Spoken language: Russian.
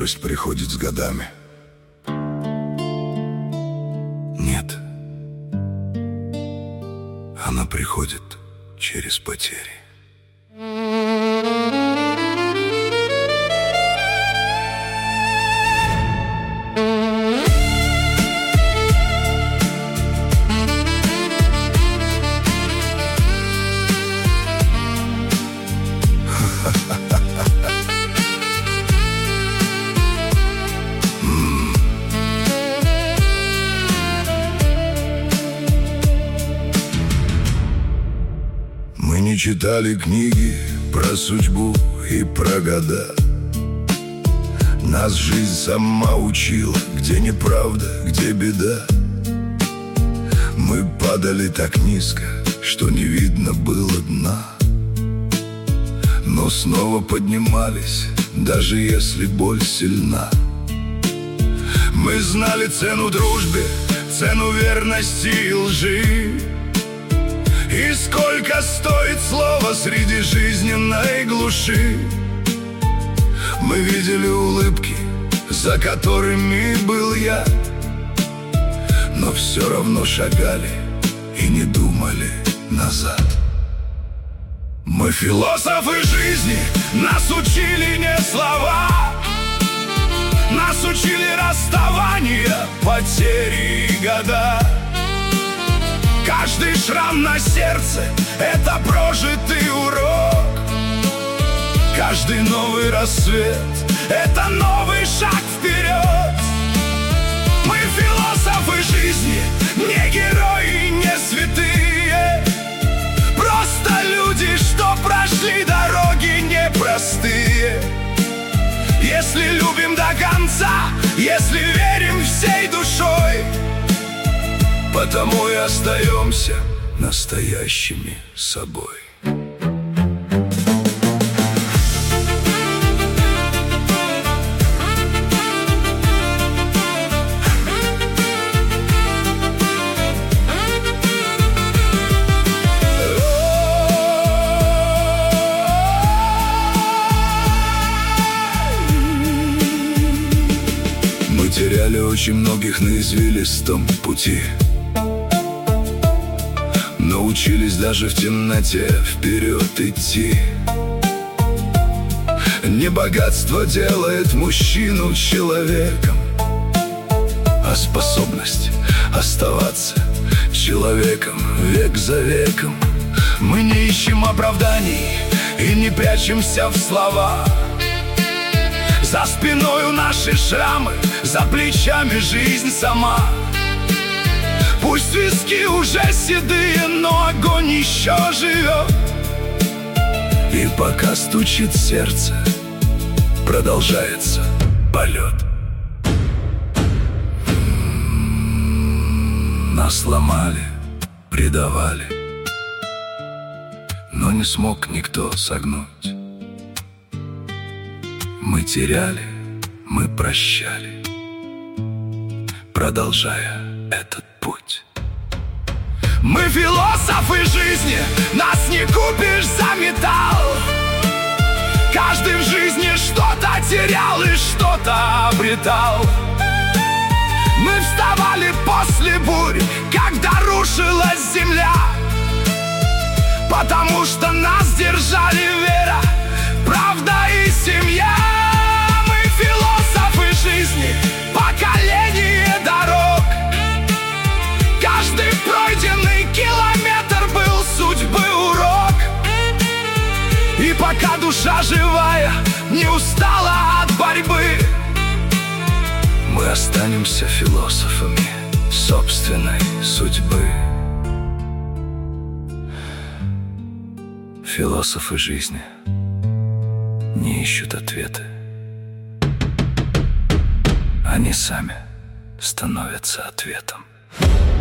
Мудрость приходит с годами. Нет, она приходит через потери. Мы не читали книги про судьбу и про года. Нас жизнь сама учила, где неправда, где беда. Мы падали так низко, что не видно было дна, но снова поднимались, даже если боль сильна. Мы знали цену дружбе, цену верности и лжи, и сколько стоит слово среди жизненной глуши. Мы видели улыбки, за которыми был я, но все равно шагали и не думали назад. Мы философы жизни, нас учили не слова, нас учили расставания, потери и года. Каждый шрам на сердце — это прожитый урок. Каждый новый рассвет — это новый шаг вперед. Мы философы жизни, не герои, не святые, просто люди, что прошли дороги непростые. Если любим до конца, если верим всей душой, потому и остаемся настоящими собой. Мы теряли очень многих на извилистом пути, научились даже в темноте вперед идти. Не богатство делает мужчину человеком, а способность оставаться человеком век за веком. Мы не ищем оправданий и не прячемся в слова. За спиною наши шрамы, за плечами жизнь сама. Пусть виски уже седые, но огонь еще живет. И пока стучит сердце, продолжается полет. Нас ломали, предавали, но не смог никто согнуть. Мы теряли, мы прощали, продолжая этот путь. Мы философы жизни, нас не купишь за металл. Каждый в жизни что-то терял и что-то обретал. Мы вставали после бурь, когда рушилась земля, потому что нас держали вера, правда и семья. Мы философы жизни, поколение дорог. Каждый пройденный километр был судьбы урок. И пока душа живая, не устала от борьбы, мы останемся философами собственной судьбы. Философы жизни не ищут ответы, они сами становятся ответом.